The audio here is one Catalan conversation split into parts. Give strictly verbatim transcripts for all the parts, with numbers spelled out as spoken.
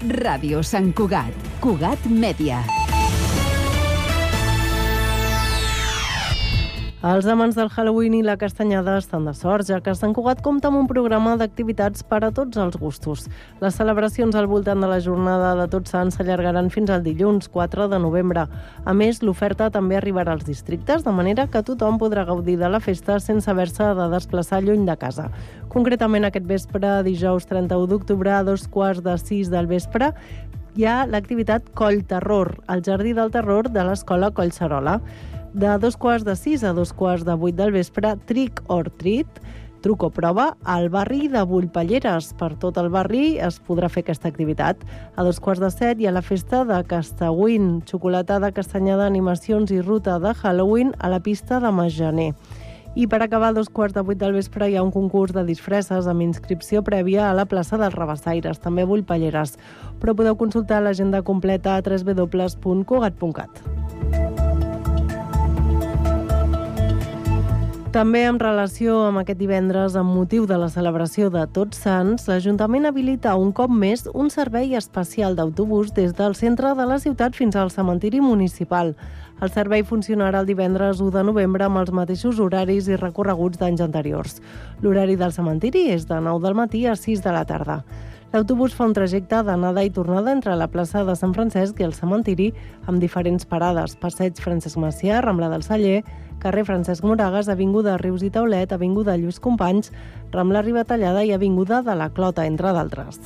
Ràdio Sant Cugat. Cugat Mèdia. Els amants del Halloween i la castanyada estan de sort, ja que Sant Cugat compta amb un programa d'activitats per a tots els gustos. Les celebracions al voltant de la jornada de Tots Sants s'allargaran fins al dilluns, quatre de novembre. A més, l'oferta també arribarà als districtes, de manera que tothom podrà gaudir de la festa sense haver-se de desplaçar lluny de casa. Concretament, aquest vespre, dijous trenta-u d'octubre, a dos quarts de sis del vespre, hi ha l'activitat Coll Terror, al Jardí del Terror de l'Escola Collserola. De dos quarts de sis a dos quarts de vuit del vespre, Trick or Treat, truc o prova, al barri de Bullpalleres. Per tot el barri es podrà fer aquesta activitat. A dos quarts de set hi ha la festa de Castawin, xocolatada, castanyada, animacions i ruta de Halloween a la pista de Masgener. I per acabar, a dos quarts de vuit del vespre hi ha un concurs de disfresses amb inscripció prèvia a la plaça dels Rabassaires, també a Bullpalleres. Però podeu consultar l'agenda completa a w w w punt cugat punt cat. També en relació amb aquest divendres, amb motiu de la celebració de Tots Sants, l'Ajuntament habilita un cop més un servei especial d'autobús des del centre de la ciutat fins al cementiri municipal. El servei funcionarà el divendres u de novembre amb els mateixos horaris i recorreguts d'anys anteriors. L'horari del cementiri és de nou del matí a sis de la tarda. L'autobús fa un trajecte d'anada i tornada entre la plaça de Sant Francesc i el cementiri amb diferents parades: Passeig Francesc Macià, Rambla del Celler, carrer Francesc Moragas, avinguda Rius i Taulet, avinguda Lluís Companys, Rambla Ribatallada i avinguda de la Clota, entre d'altres.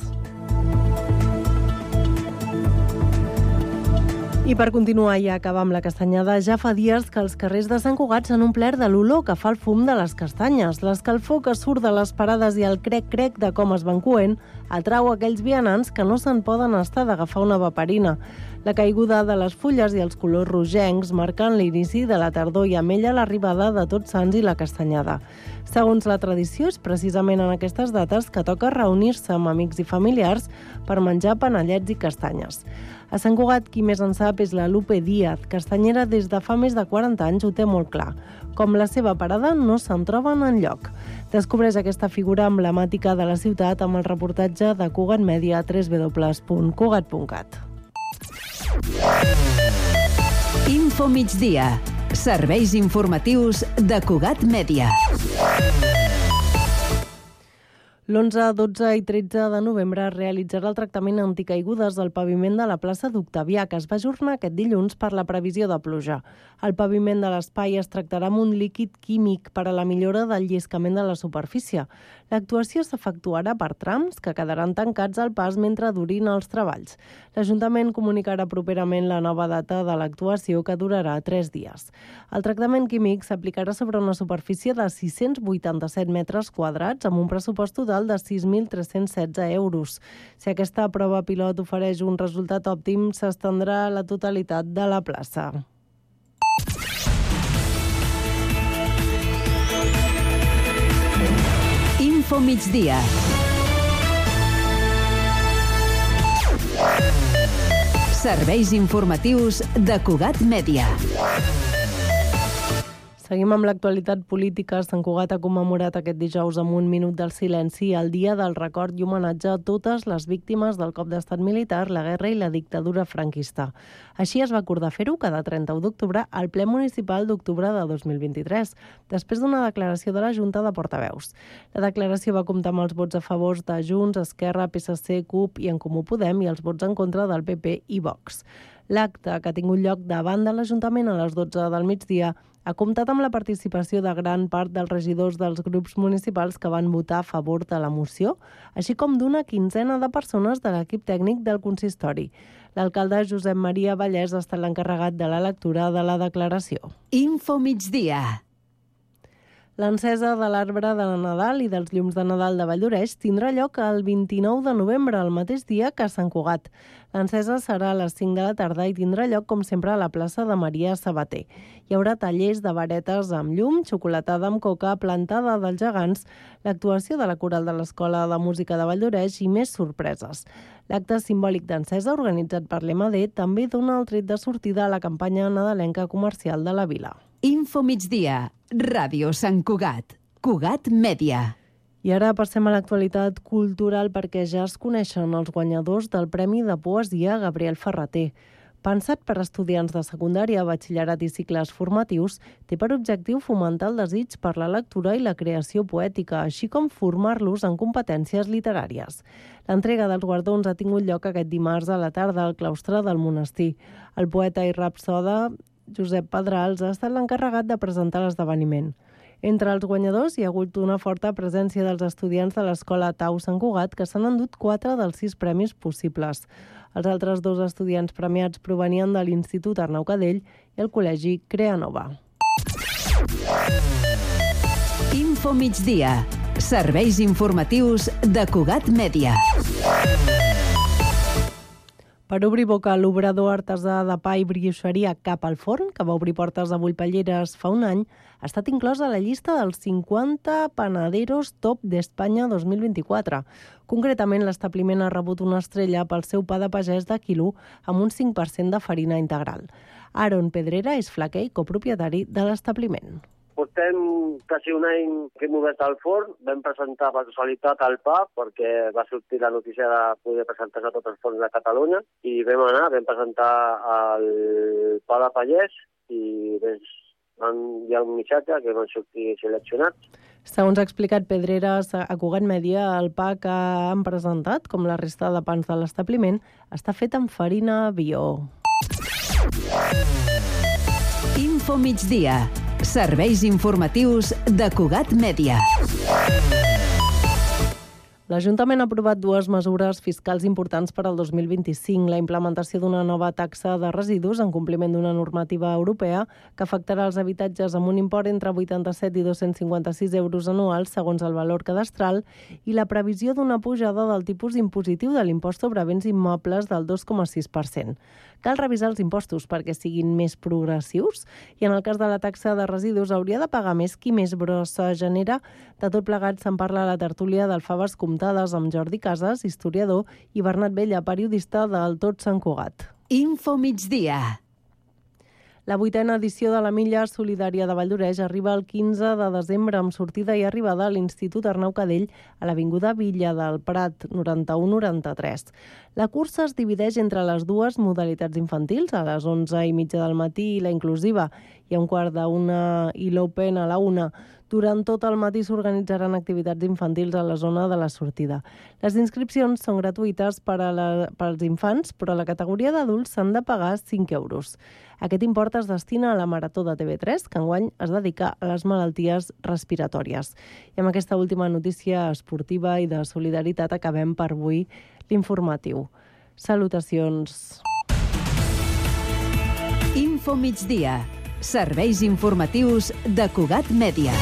I per continuar i acabar amb la castanyada, ja fa dies que els carrers de Sant Cugat s'han omplert de l'olor que fa el fum de les castanyes. L'escalfor que surt de les parades i el crec-crec de com es van coent atrau aquells vianants que no se'n poden estar d'agafar una vaperina. La caiguda de les fulles i els colors rogencs marquen l'inici de la tardor i amb ella l'arribada de Tots Sants i la castanyada. Segons la tradició, és precisament en aquestes dates que toca reunir-se amb amics i familiars per menjar panellets i castanyes. A Sant Cugat, qui més en sap és la Lupe Díaz, castanyera des de fa més de quaranta anys, ho té molt clar. Com la seva parada, no se'n troben enlloc. Descobreix aquesta figura emblemàtica de la ciutat amb el reportatge de Cugat Mèdia a w w w punt cugat punt cat. Info migdia. Serveis informatius de Cugat Mèdia. l'onze, dotze i tretze de novembre es realitzarà el tractament anticaigudes del paviment de la plaça d'Octavià, que es va ajornar aquest dilluns per la previsió de pluja. El paviment de l'espai es tractarà amb un líquid químic per a la millora del lliscament de la superfície. L'actuació s'efectuarà per trams que quedaran tancats al pas mentre durin els treballs. L'Ajuntament comunicarà properament la nova data de l'actuació, que durarà tres dies. El tractament químic s'aplicarà sobre una superfície de sis-cents vuitanta-set metres quadrats amb un pressupost total de sis mil tres-cents setze euros. Si aquesta prova pilot ofereix un resultat òptim, s'estendrà a la totalitat de la plaça. Info migdia. Serveis informatius de Cugat Mèdia. Seguim amb l'actualitat política. Sant Cugat ha commemorat aquest dijous amb un minut del silenci el dia del record i homenatge a totes les víctimes del cop d'estat militar, la guerra i la dictadura franquista. Així es va acordar fer-ho cada trenta-u d'octubre al ple municipal d'octubre de dos mil vint-i-tres, després d'una declaració de la Junta de Portaveus. La declaració va comptar amb els vots a favor de Junts, Esquerra, P S C, CUP i En Comú Podem i els vots en contra del P P i Vox. L'acte, que ha tingut lloc davant de l'Ajuntament a les dotze del migdia, ha comptat amb la participació de gran part dels regidors dels grups municipals que van votar a favor de la moció, així com d'una quinzena de persones de l'equip tècnic del consistori. L'alcalde Josep Maria Vallès ha estat l'encarregat de la lectura de la declaració. Info migdia. L'encesa de l'arbre de Nadal i dels llums de Nadal de Valldoreix tindrà lloc el vint-i-nou de novembre, el mateix dia que a Sant Cugat. L'encesa serà a les cinc de la tarda i tindrà lloc, com sempre, a la plaça de Maria Sabater. Hi haurà tallers de varetes amb llum, xocolatada amb coca, plantada dels gegants, l'actuació de la coral de l'Escola de Música de Valldoreix i més sorpreses. L'acte simbòlic d'encesa, organitzat per l'E M D, també dona el tret de sortida a la campanya nadalenca comercial de la vila. Info migdia. Ràdio Sant Cugat. Cugat Mèdia. I ara passem a l'actualitat cultural perquè ja es coneixen els guanyadors del Premi de Poesia Gabriel Ferrater. Pensat per estudiants de secundària, batxillerat i cicles formatius, té per objectiu fomentar el desig per la lectura i la creació poètica, així com formar-los en competències literàries. L'entrega dels guardons ha tingut lloc aquest dimarts a la tarda al claustre del monestir. El poeta i rapsoda Josep Pedrals ha estat l'encarregat de presentar l'esdeveniment. Entre els guanyadors hi ha hagut una forta presència dels estudiants de l'Escola Tau Sant Cugat, que s'han endut quatre dels sis premis possibles. Els altres dos estudiants premiats provenien de l'Institut Arnau Cadell i el Col·legi Creanova. Info migdia. Serveis informatius de Cugat Mèdia. Per obrir boca, l'obrador artesà de pa i brioixeria Cap al Forn, que va obrir portes a Vulpelleres fa un any, ha estat inclòs a la llista dels cinquanta panaderos top d'Espanya dos mil vint-i-quatre. Concretament, l'establiment ha rebut una estrella pel seu pa de pagès de quilo amb un cinc per cent de farina integral. Aaron Pedrera és flaquer i copropietari de l'establiment. Portem quasi un any que hem obert el forn, vam presentar per casualitat el pa perquè va sortir la notícia de poder presentar-se a tots els forns de Catalunya i vam anar, vam presentar el pa de pagès i doncs, van, hi ha un missatge que van sortir seleccionats. Segons ha explicat Pedreres a Cugat Mèdia, el pa que han presentat, com la resta de pans de l'establiment, està fet amb farina bio. Info migdia. Serveis informatius de Cugat Mèdia. L'Ajuntament ha aprovat dues mesures fiscals importants per al dos mil vint-i-cinc, la implementació d'una nova taxa de residus en compliment d'una normativa europea que afectarà els habitatges amb un import entre vuitanta-set i dos-cents cinquanta-sis euros anuals segons el valor cadastral i la previsió d'una pujada del tipus impositiu de l'impost sobre béns immobles del dos coma sis per cent. Cal revisar els impostos perquè siguin més progressius i en el cas de la taxa de residus hauria de pagar més qui més brossa genera. De tot plegat se'n parla a la tertúlia del Faves Comptades amb Jordi Casas, historiador, i Bernat Vella, periodista del Tot Sant Cugat. Info migdia. La vuitena edició de la Milla Solidària de Valldoreix arriba el quinze de desembre amb sortida i arribada a l'Institut Arnau Cadell a l'Avinguda Villa del Prat, noranta-u noranta-tres. La cursa es divideix entre les dues modalitats infantils, a les onze i mitja del matí i la inclusiva, i a un quart d'una i l'Open a la una. Durant tot el matí s'organitzaran activitats infantils a la zona de la sortida. Les inscripcions són gratuïtes per a la, pels infants, però a la categoria d'adults s'han de pagar cinc euros. Aquest import es destina a la Marató de T V tres, que enguany es dedica a les malalties respiratòries. I amb aquesta última notícia esportiva i de solidaritat acabem per avui l'informatiu. Salutacions. Info migdia. Serveis informatius de Cugat Mèdia.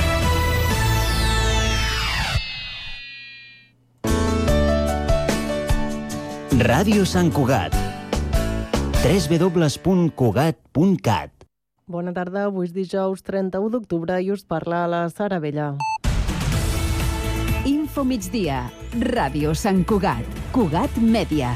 Ràdio Sant Cugat. w w w punt cugat punt cat. Bona tarda, avui és dijous trenta-u d'octubre i us parla la Sara Vella. Info migdia. Ràdio Sant Cugat. Cugat Mèdia.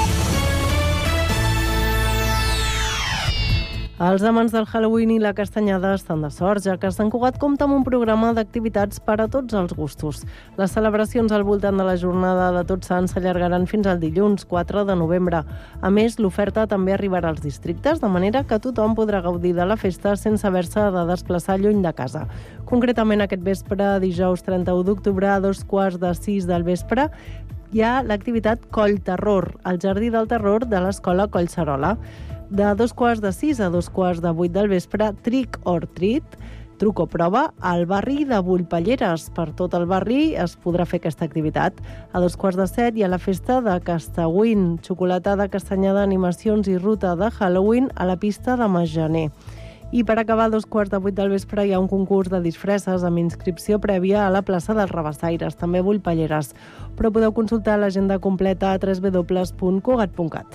Els amants del Halloween i la castanyada estan de sort, ja que Sant Cugat compta amb un programa d'activitats per a tots els gustos. Les celebracions al voltant de la jornada de Tots Sants s'allargaran fins al dilluns, quatre de novembre. A més, l'oferta també arribarà als districtes, de manera que tothom podrà gaudir de la festa sense haver-se de desplaçar lluny de casa. Concretament, aquest vespre, dijous trenta-u d'octubre, a dos quarts de sis del vespre, hi ha l'activitat Coll Terror, al Jardí del Terror de l'Escola Collserola. De dos quarts de sis a dos quarts de vuit del vespre, Trick or Treat, truc o prova, al barri de Vulpelleres. Per tot el barri es podrà fer aquesta activitat. A dos quarts de set hi ha la festa de Castawin, xocolatada, castanyada, animacions i ruta de Halloween a la pista de Masgener. I per acabar, a dos quarts de vuit del vespre hi ha un concurs de disfresses amb inscripció prèvia a la plaça dels Rabassaires, també a Vulpelleres. Però podeu consultar l'agenda completa a w w w punt cugat punt cat.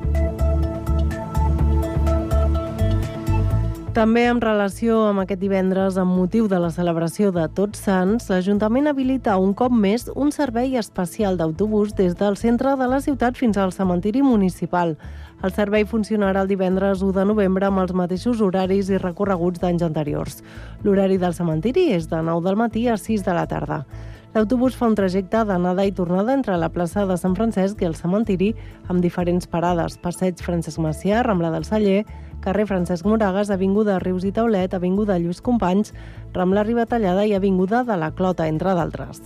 També en relació amb aquest divendres, amb motiu de la celebració de Tots Sants, l'Ajuntament habilita un cop més un servei especial d'autobús des del centre de la ciutat fins al cementiri municipal. El servei funcionarà el divendres u de novembre amb els mateixos horaris i recorreguts d'anys anteriors. L'horari del cementiri és de nou del matí a sis de la tarda. L'autobús fa un trajecte d'anada i tornada entre la plaça de Sant Francesc i el cementiri, amb diferents parades: Passeig Francesc Macià, Rambla del Celler, carrer Francesc Moragas, avinguda Rius i Taulet, avinguda Lluís Companys, Rambla Ribatallada i avinguda de la Clota, entre d'altres.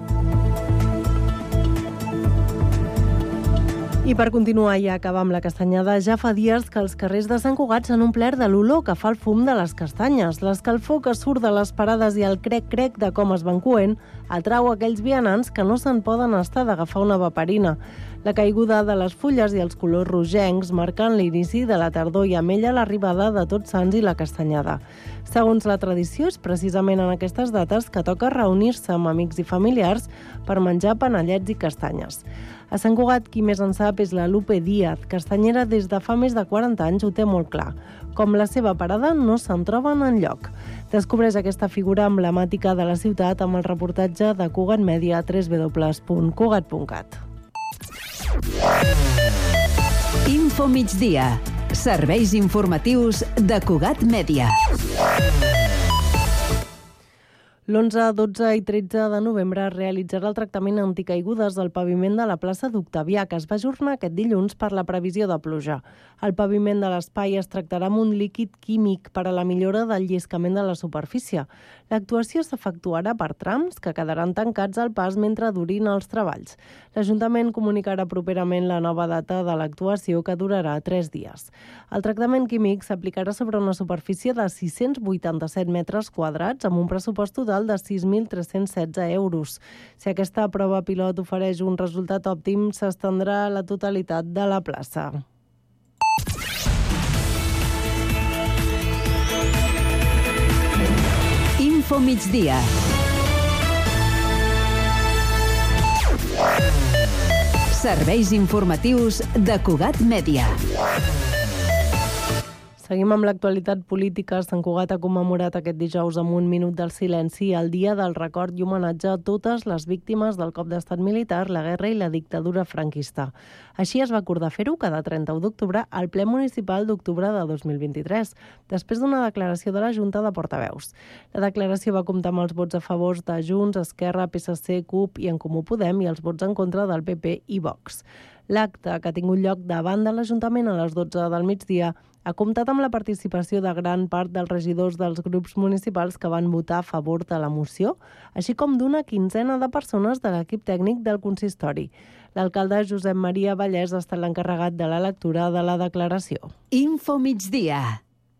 I per continuar i acabar amb la castanyada, ja fa dies que els carrers de Sant Cugat s'han omplert de l'olor que fa el fum de les castanyes. L'escalfor que surt de les parades i el crec-crec de com es van coent atrau aquells vianants que no se'n poden estar d'agafar una vaperina. La caiguda de les fulles i els colors rogencs marcant l'inici de la tardor i amb ella l'arribada de Tots Sants i la castanyada. Segons la tradició, és precisament en aquestes dates que toca reunir-se amb amics i familiars per menjar panellets i castanyes. A Sant Cugat, qui més en sap és la Lupe Díaz, castanyera des de fa més de quaranta anys, ho té molt clar. Com la seva parada, no se'n troben enlloc. Descobreix aquesta figura emblemàtica de la ciutat amb el reportatge de Cugat Mèdia a w w w punt cugat punt cat. Info migdia. Serveis informatius de Cugat Mèdia. l'onze, dotze i tretze de novembre es realitzarà el tractament anticaigudes del paviment de la plaça d'Octavià, que es va ajornar aquest dilluns per la previsió de pluja. El paviment de l'espai es tractarà amb un líquid químic per a la millora del lliscament de la superfície. L'actuació s'efectuarà per trams que quedaran tancats al pas mentre durin els treballs. L'Ajuntament comunicarà properament la nova data de l'actuació, que durarà tres dies. El tractament químic s'aplicarà sobre una superfície de sis-cents vuitanta-set metres quadrats amb un pressupost total de sis mil tres-cents setze euros. Si aquesta prova pilot ofereix un resultat òptim, s'estendrà a la totalitat de la plaça. Info migdia. Serveis informatius de Cugat Mèdia. Seguim amb l'actualitat política. Sant Cugat ha commemorat aquest dijous amb un minut del silenci el dia del record i homenatge a totes les víctimes del cop d'estat militar, la guerra i la dictadura franquista. Així es va acordar fer-ho cada trenta-u d'octubre al ple municipal d'octubre de dos mil vint-i-tres, després d'una declaració de la Junta de Portaveus. La declaració va comptar amb els vots a favor de Junts, Esquerra, P S C, CUP i En Comú Podem i els vots en contra del P P i Vox. L'acte, que ha tingut lloc davant de l'Ajuntament a les dotze del migdia, ha comptat amb la participació de gran part dels regidors dels grups municipals que van votar a favor de la moció, així com d'una quinzena de persones de l'equip tècnic del consistori. L'alcalde Josep Maria Vallès ha estat l'encarregat de la lectura de la declaració. Info migdia.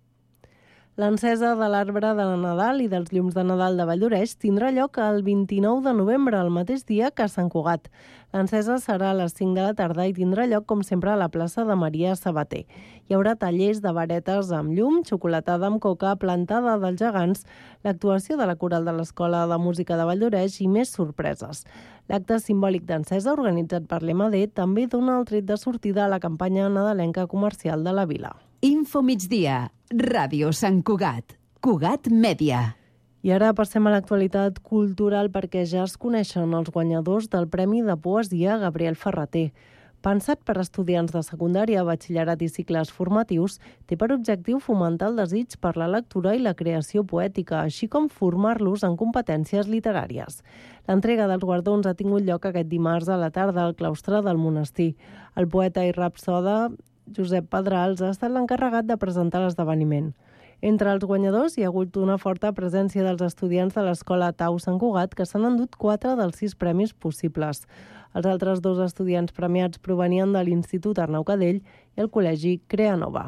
L'encesa de l'arbre de Nadal i dels llums de Nadal de Valldoreix tindrà lloc el vint-i-nou de novembre, el mateix dia que a Sant Cugat. L'encesa serà a les cinc de la tarda i tindrà lloc, com sempre, a la plaça de Maria Sabater. Hi haurà tallers de varetes amb llum, xocolatada amb coca, plantada dels gegants, l'actuació de la coral de l'Escola de Música de Valldoreix i més sorpreses. L'acte simbòlic d'encesa, organitzat per l'E M A D, també dona el tret de sortida a la campanya nadalenca comercial de la vila. Info migdia. Ràdio Sant Cugat. Cugat Mèdia. I ara passem a l'actualitat cultural perquè ja es coneixen els guanyadors del Premi de Poesia Gabriel Ferrater. Pensat per estudiants de secundària, batxillerat i cicles formatius, té per objectiu fomentar el desig per la lectura i la creació poètica, així com formar-los en competències literàries. L'entrega dels guardons ha tingut lloc aquest dimarts a la tarda al claustre del monestir. El poeta i rapsoda Josep Pedrals ha estat l'encarregat de presentar l'esdeveniment. Entre els guanyadors hi ha hagut una forta presència dels estudiants de l'Escola Tau Sant Cugat, que s'han endut quatre dels sis premis possibles. Els altres dos estudiants premiats provenien de l'Institut Arnau Cadell i el Col·legi Creanova.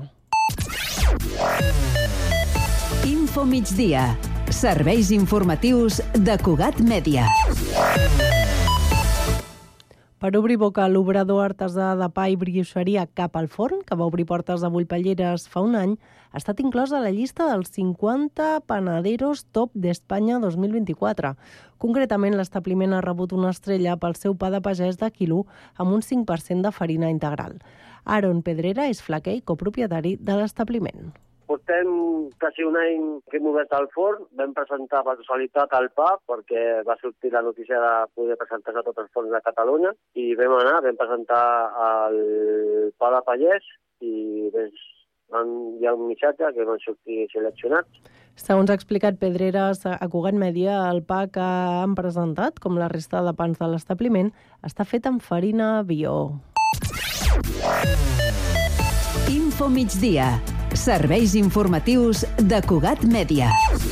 Info migdia. Serveis informatius de Cugat Mèdia. Per obrir boca, l'obrador artesà de pa i brioixeria Cap al Forn, que va obrir portes a Bullpalleres fa un any, ha estat inclòs a la llista dels cinquanta panaderos top d'Espanya dos mil vint-i-quatre. Concretament, l'establiment ha rebut una estrella pel seu pa de pagès de quilo amb un cinc per cent de farina integral. Aaron Pedrera és flaquer i copropietari de l'establiment. Portem quasi un any que hem obert el forn, vam presentar per casualitat el pa perquè va sortir la notícia de poder presentar-se a tots els forns de Catalunya i vam anar, vam presentar el pa de pagès i vam van hi ha un missatge que van sortir seleccionats. Segons ha explicat Pedreres, a Cugat Mèdia, el pa que han presentat, com la resta de pans de l'establiment, està fet amb farina bio. Info migdia. Serveis informatius de Cugat Mèdia.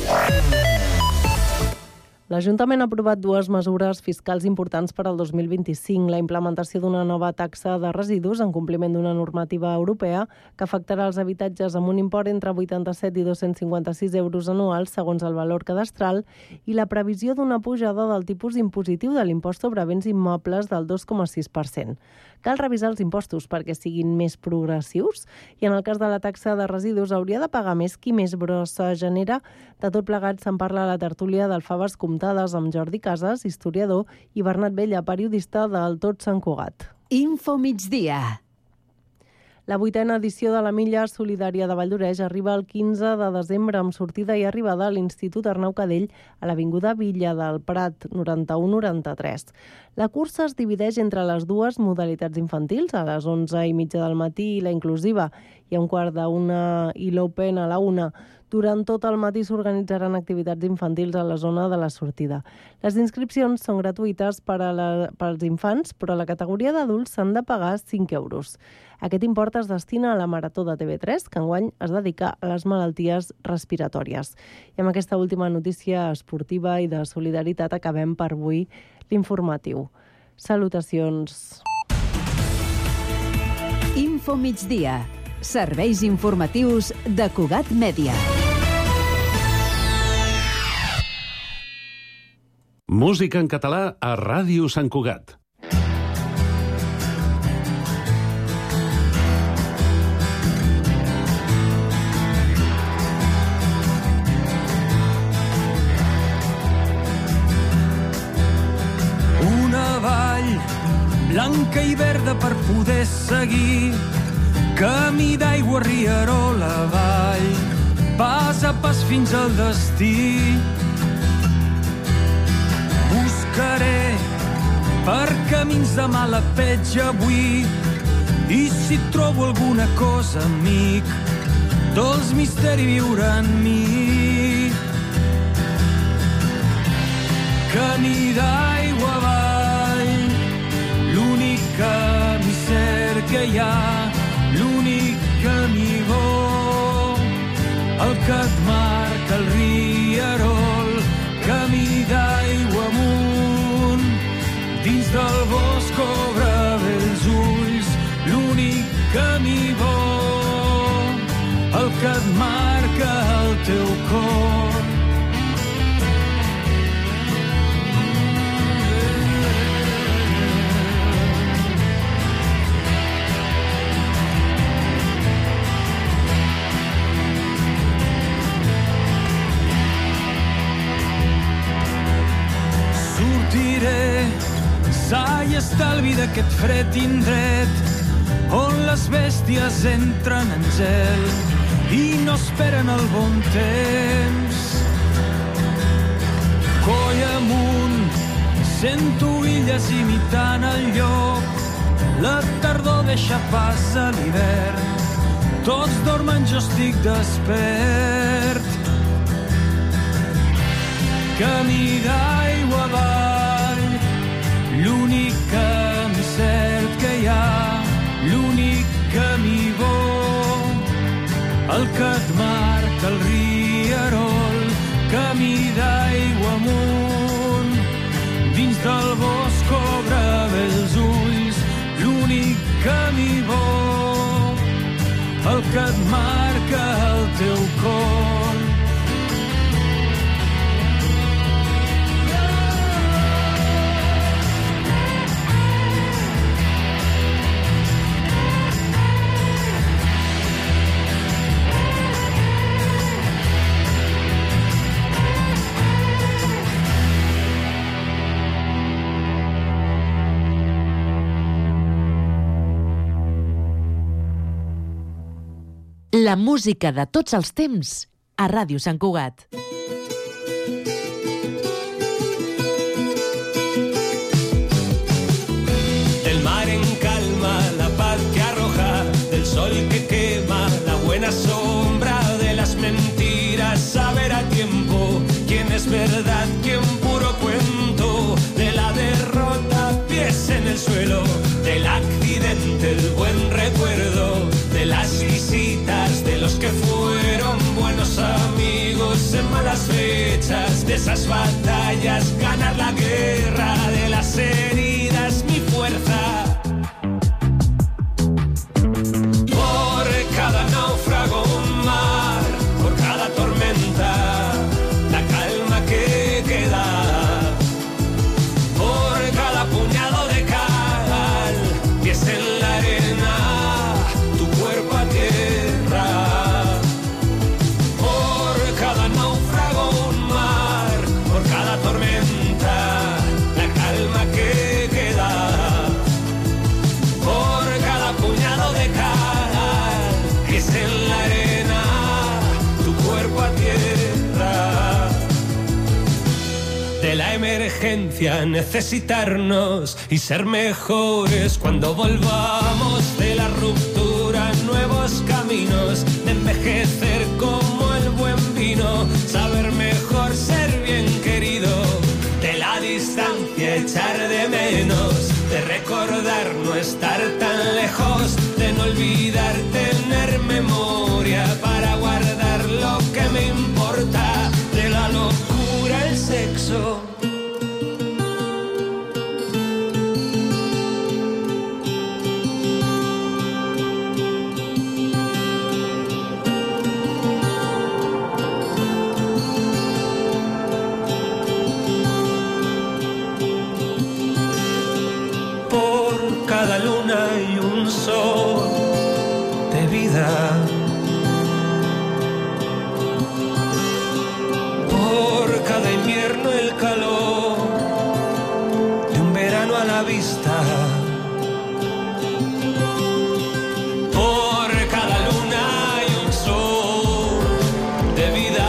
L'Ajuntament ha aprovat dues mesures fiscals importants per al dos mil vint-i-cinc, la implementació d'una nova taxa de residus en compliment d'una normativa europea que afectarà els habitatges amb un import entre vuitanta-set i dos-cents cinquanta-sis euros anuals segons el valor cadastral i la previsió d'una pujada del tipus impositiu de l'impost sobre béns immobles del dos coma sis per cent. Cal revisar els impostos perquè siguin més progressius i en el cas de la taxa de residus hauria de pagar més qui més brossa genera. De tot plegat se'n parla a la tertúlia del Faves Comptades amb Jordi Casas, historiador, i Bernat Vella, periodista del Tot Sant Cugat. Info migdia. La vuitena edició de la Milla Solidària de Valldoreix arriba el quinze de desembre amb sortida i arribada a l'Institut Arnau Cadell a l'Avinguda Villa del Prat, noranta-u noranta-tres. La cursa es divideix entre les dues modalitats infantils, a les onze i mitja del matí i la inclusiva, i a un quart d'una i l'Open a la una. Durant tot el matí s'organitzaran activitats infantils a la zona de la sortida. Les inscripcions són gratuïtes per a la, pels infants, però a la categoria d'adults s'han de pagar cinc euros. Aquest import es destina a la Marató de T V tres, que enguany es dedica a les malalties respiratòries. I amb aquesta última notícia esportiva i de solidaritat acabem per avui l'informatiu. Salutacions. Info migdia. Serveis informatius de Cugat Mèdia. Música en català a Ràdio Sant Cugat. Una vall blanca i verda per poder seguir, camí d'aigua, rierola avall, pas a pas fins al destí. Buscaré per camins de mala petja avui i si trobo alguna cosa, amic, dolç misteri viure en mi. Camí d'aigua avall, l'únic camí cert que hi ha, l'únic camí bo, el que et marca el rierol. Camí d'aigua amunt, dins del bosc obre bé els ulls, l'únic camí bo, el que et marca el teu cor. Sortiré sa i estalvi d'aquest fred indret on les bèsties entren en gel i no esperen el bon temps. Coll amunt, sento illes imitant el llop, la tardor deixa pas a l'hivern, tots dormen, jo estic despert. Camí d'aigua avall, l'únic camí cert que hi ha, l'únic camí bo, el que et marca el rierol. Camí d'aigua amunt, dins del bosc obre bé els ulls, l'únic camí bo, el que et marca el teu cor. La música de tots els temps a Ràdio Sant Cugat. Del mar en calma, la paz que arroja, del sol que quema, la buena el buen recuerdo de las visitas de los que fueron buenos amigos en malas fechas, de esas batallas, ganar la guerra, de las heridas, mi fuerza. Por cada náufrago un mar, por cada tormenta, la calma que queda. Por cada puñado de cal, pies en la arena, tu cuerpo a tierra. Por cada náufrago un mar, por cada tormenta, la calma que queda. Por cada puñado de cal, pies en la arena, tu cuerpo a tierra. De la emergencia necesitarnos y ser mejores cuando volvamos de la ruptura, nuevos caminos, de envejecer como el buen vino, saber mejor ser bien querido, de la distancia echar de menos, de recordar no estar tan lejos, de no olvidar tener memoria para guardar lo que me importa, de la locura el sexo. Por cada luna y un sol de vida, por cada invierno el calor de un verano a la vista, por cada luna y un sol de vida,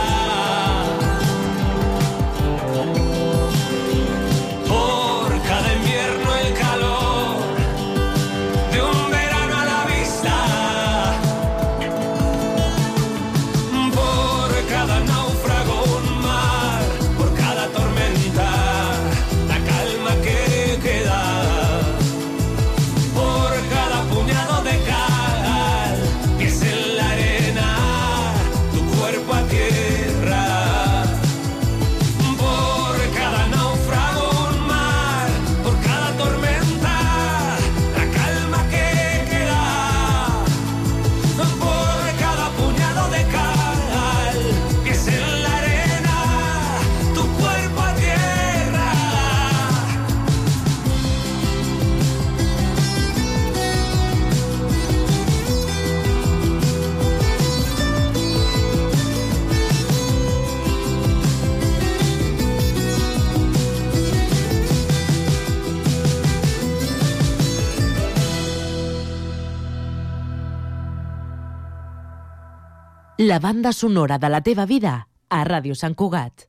por cada invierno el calor de un verano a la vista, por cada náufrago un mar, por cada tormenta, la calma que queda, por cada puñado de cal, pies en la arena, tu cuerpo a tierra, por cada náufrago un mar, por cada tormenta, la calma que queda, por cada puñado de cal, pies en la arena, tu cuerpo a tierra. La banda sonora de la teva vida a Ràdio Sant Cugat.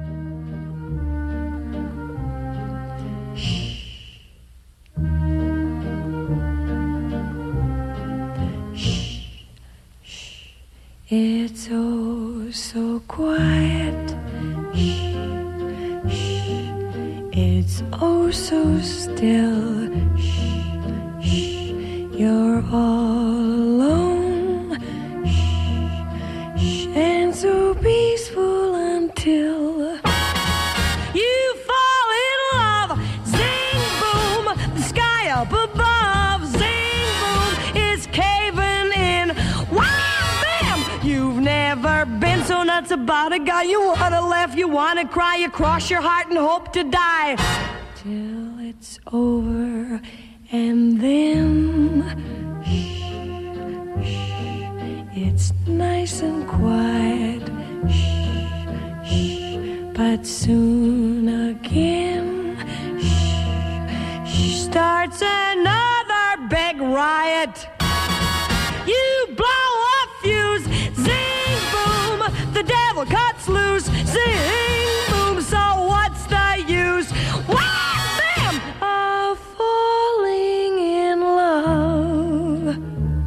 It's oh so quiet. Shh, shh. It's oh so still. Shh, shh. You're all alone. Shh, shh. And so peaceful until you fall in love. Zing boom, the sky up above. Zing boom, it's caving in. Wow, bam! You've never been so nuts about a guy. You wanna laugh, you wanna cry, you cross your heart and hope to die till it's over. And then shh, shh, it's nice and quiet. Shh, shh, but soon again shh, shh, starts another big riot. You blow a fuse, zing boom, the devil cuts loose, zing boom, so what's the use? Wham, bam, of falling in love.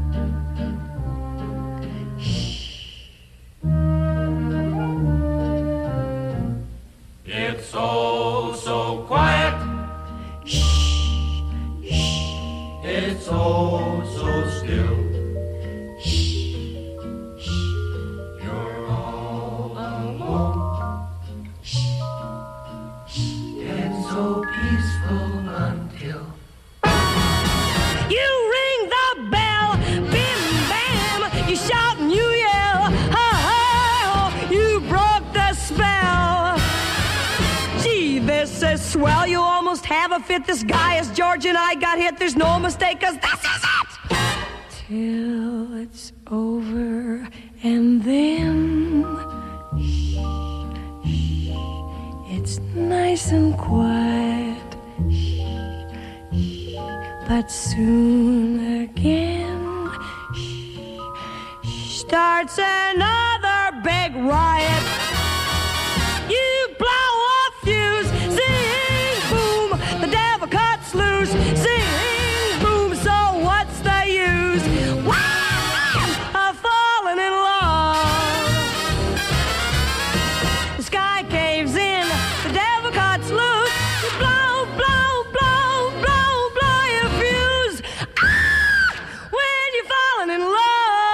It's so, so quiet. Shh, shh. It's so, until shh, shh, you're all alone. Shh, shh, and so peaceful until you ring the bell, bim bam, you shout and you yell, ha ha, you broke the spell. Gee, this is swell, you almost have a fit. This guy is George and I got hit, there's no mistake, cause this is it. Till it's over and then shh, shh, it's nice and quiet. Shh, shh, but soon again shh, shh, starts another big riot. You blow a fuse, zing boom, the devil cuts loose, zing boom, so what's the use? Wow, I've fallen in love. The sky caves in, the devil cuts loose, you blow, blow, blow, blow, blow your fuse. Ah, when you're falling in love.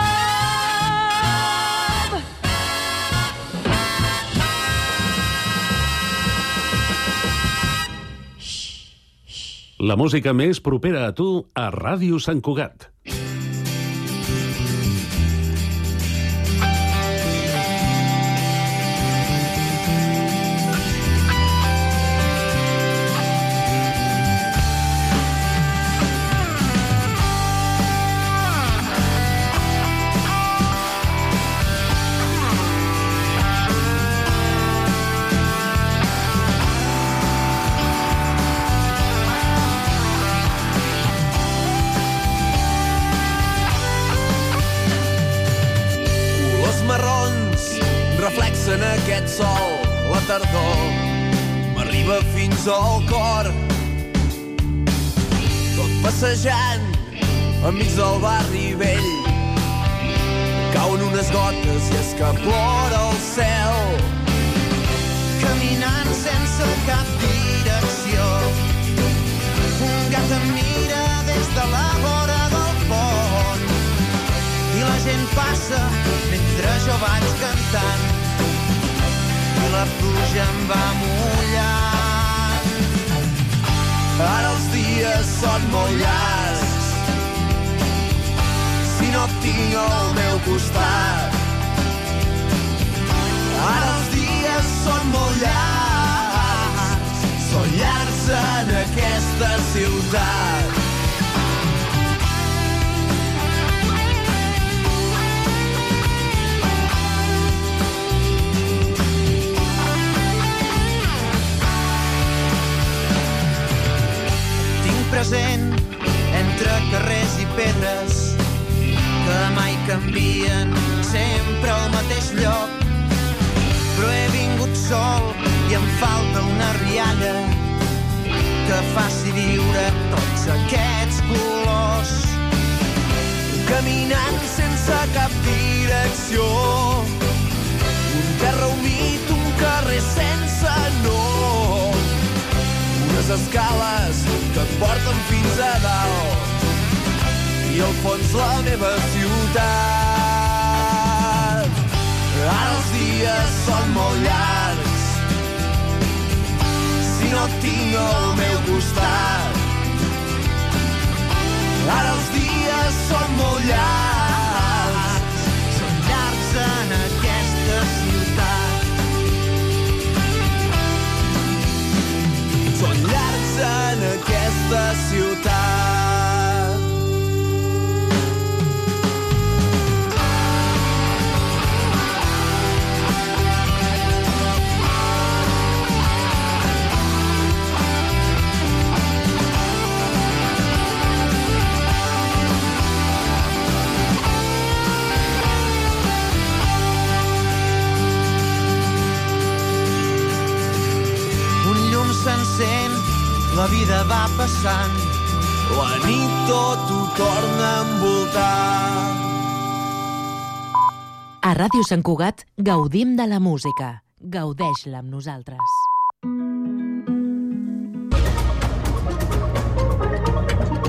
La música més propera a tu a Ràdio Sant Cugat. reflexen aquest sol, la tardor m'arriba fins al cor. Tot passejant enmig del barri vell, cauen unes gotes i es que plora el cel. Caminant sense cap direcció, un gat em mira des de la vora del pont i la gent passa mentre jo vaig cantant i la pluja em va mullant. Ara els dies són molt llargs si no et tinc al meu costat. Ara els dies són molt llargs, són llargs en aquesta ciutat. Tinc present entre carrers i pedres que mai canvien, sempre al mateix lloc. Però he vingut sol i em falta una rialla que faci viure tots aquests colors. Caminant sense cap direcció, un terra humit, un carrer sense nom, unes escales que et porten fins a dalt i al fons la meva ciutat. Ara els dies són molt llargs si no et tinc al meu costat. Ara els dies són molt llargs, són llargs en aquesta ciutat. Són llargs en aquesta ciutat. S'encén, la vida va passant, la nit tot ho torna a envoltar. A Ràdio Sant Cugat gaudim de la música. Gaudeix-la amb nosaltres.